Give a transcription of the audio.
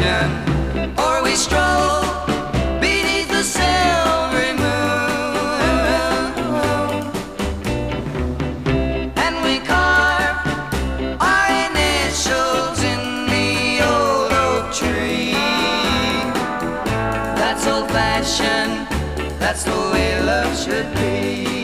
afternoon, or we stroll beneath the silvery moon, and we carve our initials in the old oak tree. That's old-fashioned, that's the way love should be.